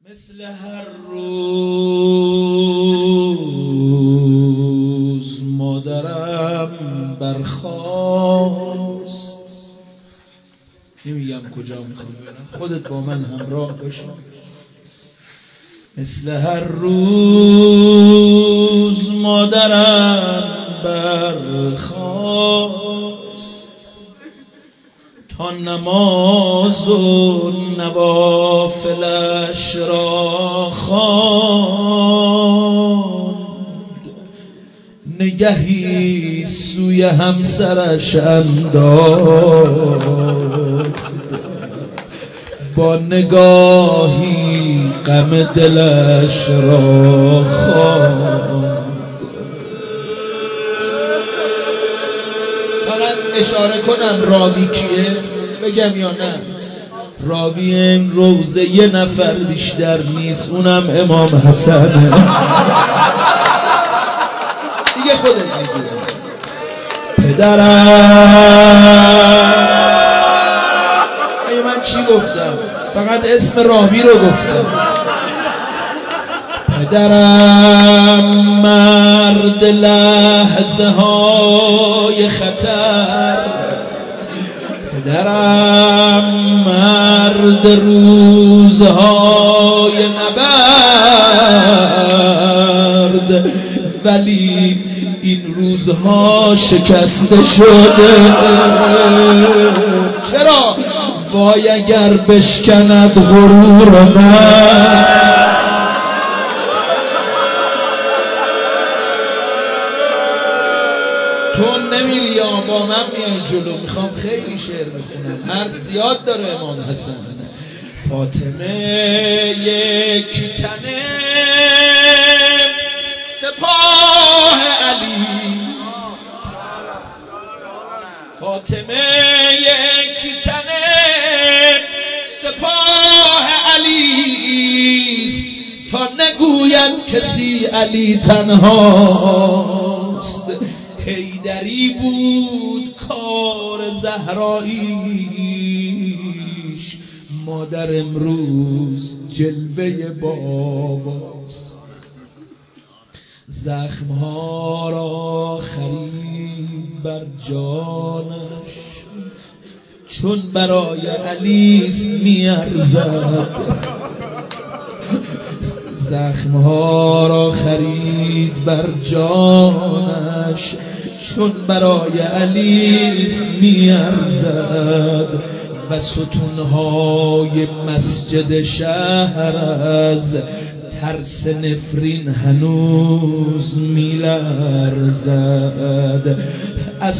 مثل هر روز مادرم برخاست. نمیگم کجا میخوام برم، خودت با من همراه باشی. مثل هر روز مادرم برخاست تا نماز و نوافلش را خواند، نگهی سوی همسرش انداخت، با نگاهی غم دلش را خواند. فقط اشاره کنم راوی کیه بگم یا نه؟ راوی این روزه یه نفر بیشتر نیست، اونم امام حسنه. دیگه خودت میدونی. پدرم من چی گفتم؟ فقط اسم راوی رو گفتم. پدرم مرد لحظه های خطر، پدرم مرد روزهای نبرد، ولی این روزها شکسته شده. چرا؟ وای اگر بشکند غرور من، تو نمیری یا با من میای جلو؟ میخوام خیلی شعر بخونم، حرف زیاد داره امام حسن. فاطمه یک تنه سپاه علی، فاطمه یک تنه سپاه علی است، تا نگوید کسی علی تنهاست. حیدری بود کار زهراییش، مادر امروز جلوه باباست. زخمها را خرید بر جانش، چون برای علیست میارزد. زخمها را خرید بر جانش، چون برای علیست میارزد. و ستونهای مسجد شهر از ترس نفرین هنوز میلرزد. از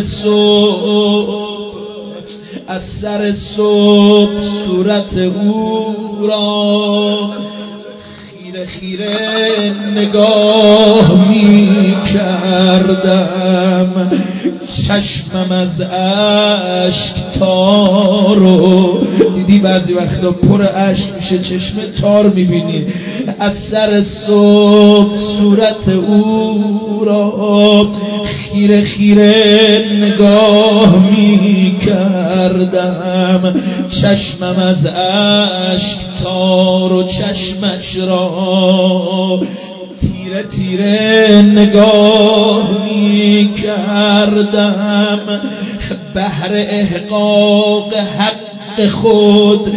سر صبح صورت او را خیره خیره نگاه می کردم، چشمم از اشک تارو، دیدی بعضی وقتا پر اشک میشه چشم تار میبینی. از سر صبح صورت او را خیره خیره نگاه می کردم، چشمم از اشک تار و چشمش را تیره تیره نگاه می کردم. بهر احقاق حق خود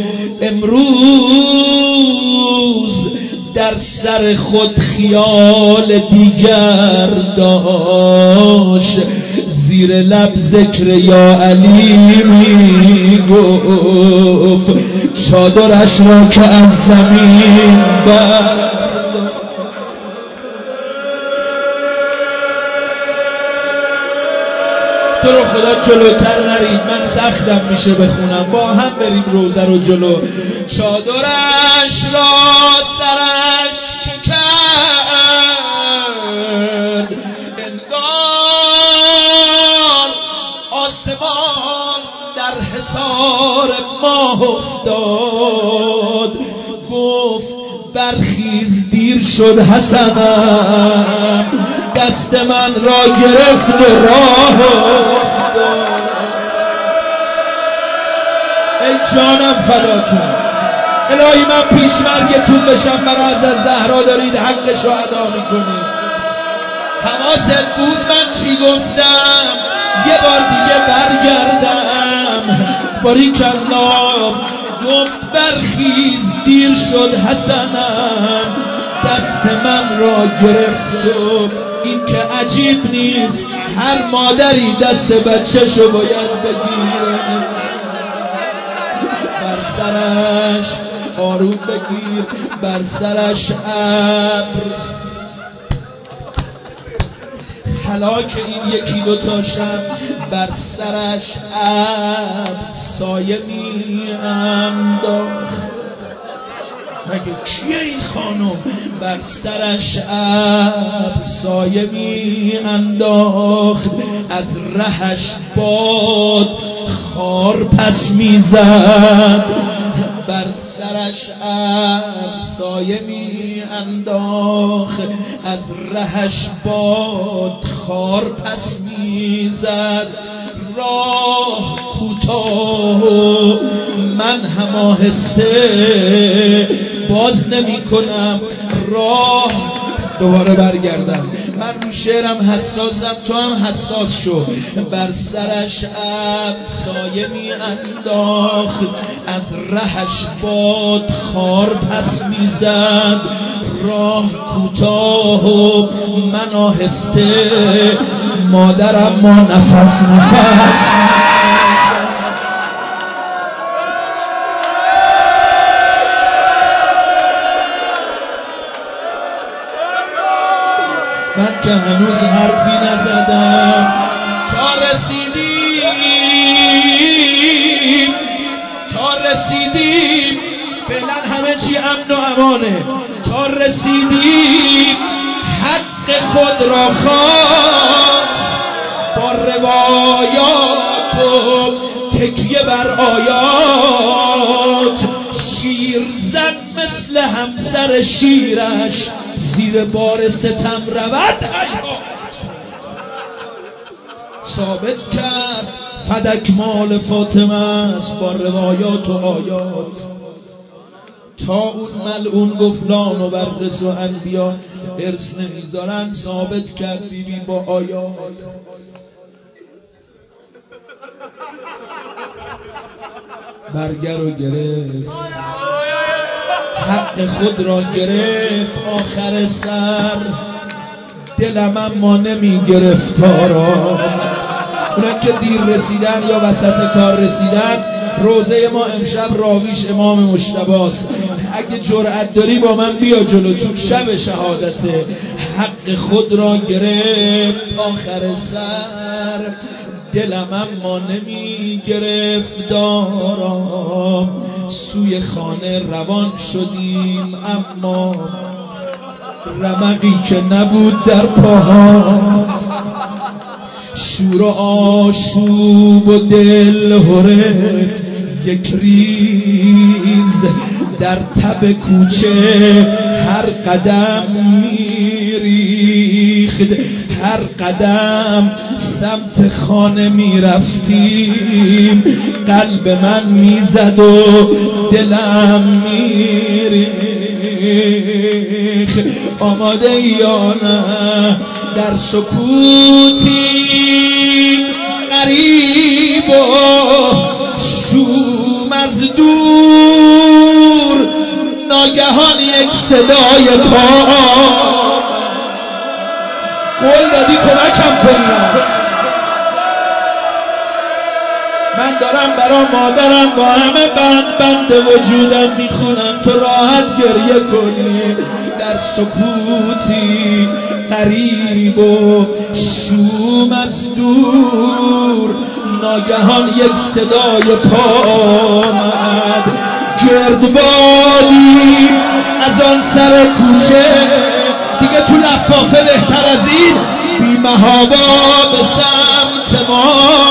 امروز در سر خود خیال دیگر داشت، زیر لب ذکر یا علی می گفت، چادرش را که از زمین بر. تو رو خدا جلوتر نرید، من سختم میشه بخونم، با هم بریم روزه رو جلو. چادرش را سرش که کرد، انگار آسمان در حصار ماه افتاد. گفت برخیز دیر شد حسنم، دست من را گرفت و راه افتاد. ای جانم فداتون، الهی من پیشمرگ تو بشم برای از زهرا دارید حقش رو ادا میکنید. حواست بود من چی گفتم؟ یه بار دیگه برگردم. باریکالله گفت برخیز دیر شد حسنم، دست من را گرفت و این که عجیب نیست هر مادری دست بچه‌شو باید بگیره، بر سرش آروم بگیر، بر سرش ابر هلاک این یکی دوتاشم، بر سرش ابر سایه می انداخت. مگه کیه این خانم؟ بر سرش ابر سایه می انداخت، از رهش باد خار پس می زد. بر سرش ابر سایه می انداخت، از رهش باد خار پس می زد. راه کوتاه و من هم آهسته باز نمی کنم راه. دوباره برگردم، من رو شعرم حساسم، تو هم حساس شو. بر سرش ابر سایه می انداخت، از رهش باد خار پس می زد. راه کوتاه و من آهسته، مادرم ما نفس من که هنوز حرفی نزدم. تا رسیدیم فعلا همه چی امن و امانه. تا رسیدیم حق خود را خواست، با روایات و تکیه بر آیات. شیرزن مثل همسر شیرش زیر بار ستم رود حیات. ثابت کرد فدک مال فاطمه است با روایات و آیات. تا اون ملعون گفلان و بررس و انبیا ارث نمیذارن، ثابت کرد بیبی با آیات. برگر رو گرفت، حق خود را گرفت آخر سر. دلم اما نمی گرفتارا، اونا که دیر رسیدن یا وسط کار رسیدن. روزه ما امشب راویش امام مجتباست. اگه جرأت داری با من بیا جلو، چون شب شهادته. حق خود را گرفت آخر سر، دلم اما نمی گرفت دارم. سوی خانه روان شدیم اما رمقی که نبود در پاها. شور و آشوب و دل هره یک ریز در تب کوچه هر قدم میریخت. هر قدم سمت خانه میرفتیم قلب من میزد و دلم میریخت. آماده یا نه در سکوتی غریب و شوم از دور، ناگهان یک صدای پا. قول دادی کمکم کنی، من دارم برا مادرم با همه بند وجودم میخونم، تو راحت گریه کنی. در سکوتی غریب و شوم از دور، ناگهان یک صدای پا آمد. گردبادی از آن سر کوچه، دیگه تو لفافه بهتر از این، بی محابا به سمت ما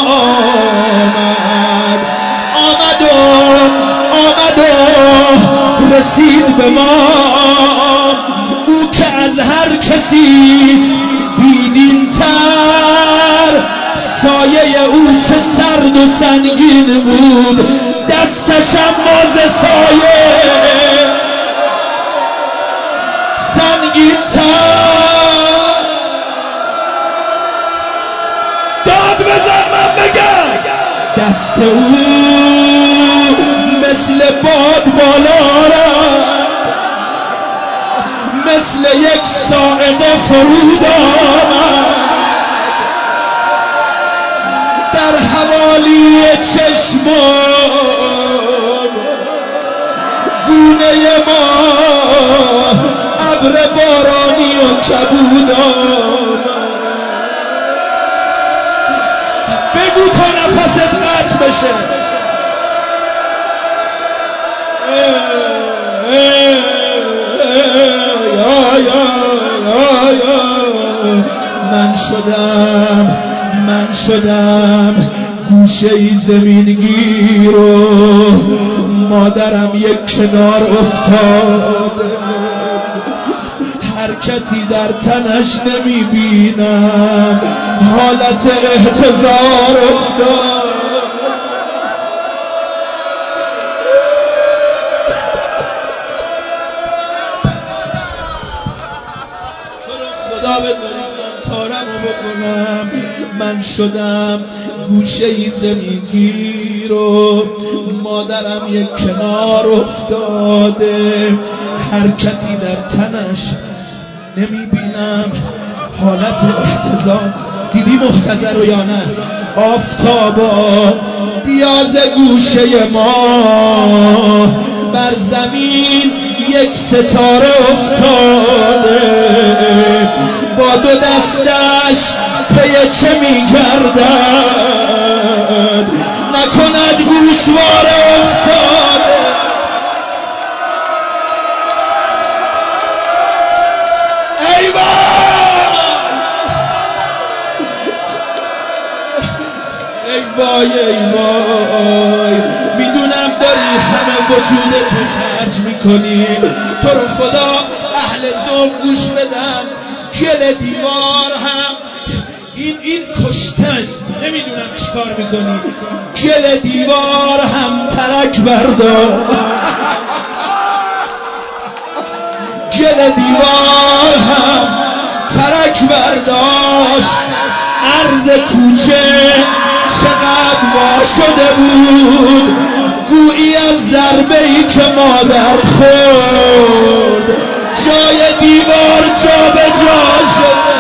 آمد و رسید به ما. او که از هر کسیست بیدین تر، سایه او چه سرد و سنگین بود، دستشم باز سایه داد بزن من بگم دست او مثل باد بالا رفت، مثل یک صاعقه فرود آمد در حوالی چشمان گونه ما ابر بارانی و کبود آمد. بگو تا نفست قطع بشه. من شدم گوشه زمینگیر و مادرم یک کنار افتاد، حرکتی در تنش نمی بینم، حالت احتضار افتاد. خدا بذارید من کارمو بکنم. من شدم گوشه زمینگیر و مادرم یک کنار افتاده، حرکتی در تنش نمیبینم، حالت احتضار. دیدی محتضر رو یا نه؟ آفتابا بیاز گوشه ما، بر زمین یک ستاره افتاده، با دو دستش پی چه میگردد، نکند گوشواره افتاده. ای وای ای وای، میدونم داری همه وجودتو خرج میکنی. تو رو خدا اهل ذوق گوش بدن، گل دیوار هم این کشتن، نمیدونم چیکار میکنی. گل دیوار هم ترک بردار، گل دیوار هم ترک برداشت. عرض کوچه چقدر وا شده بود، گویی از ضربه‌ای که مادر خورد جای دیوار جا به جا شده.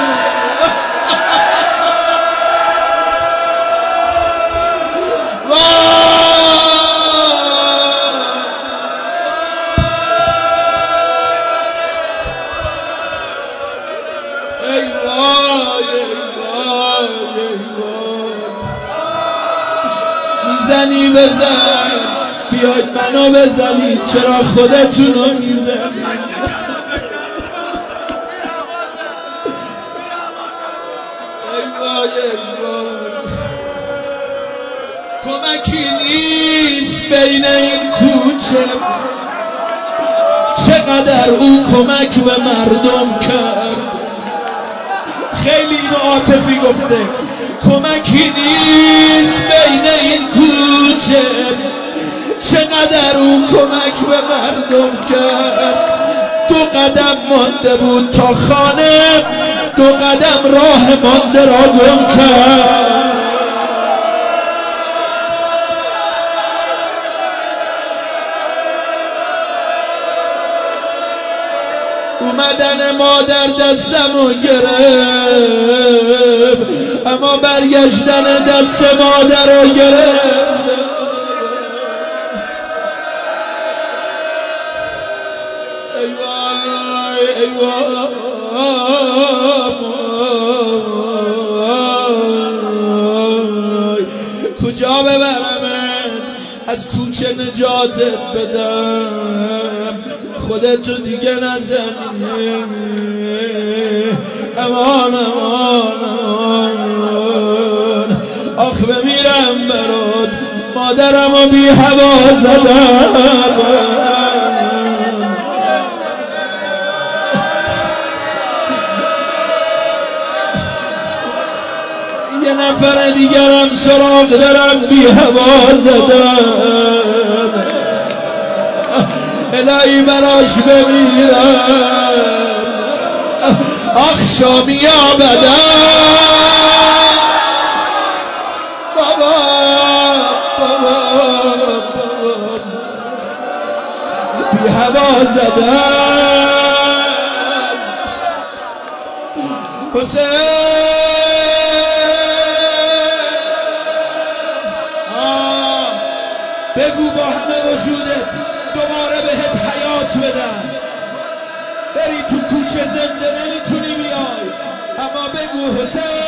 میزنی بزن، بیاید منو بزنید، چرا خودتونو میزنید؟ ای وای ای وای، کمکی نیست بین این کوچه، چقدر او کمک به مردم کرد. خیلی اینو عاطفی گفته، کمکی نیست بین این کوچه، چقدر او کمک به مردم کرد. 2 قدم مانده بود تا خانه، 2 قدم راه مانده را گم کرد. اومدن مادر دستمو گرفت، اما برگشتن دست مادر رو گرفت. ای وای ای وای، کجا ببرمت؟ از کوچه نجاتت بدم، خودتو دیگه نزنی. امان امان امان، آخ بمیرم برات، مادرمو بی هوا زدم. یه نفر دیگرم سراغ دارم، بی هوا زدم. الهی براش بمیرم، آخ شامی آمدم بابا بابا بابا بی هوا زدم حسین بگو با همه وجودت دوباره بهت حیات بدن بری تو کوچه زنده نمیتونی بیای اما بگو حسین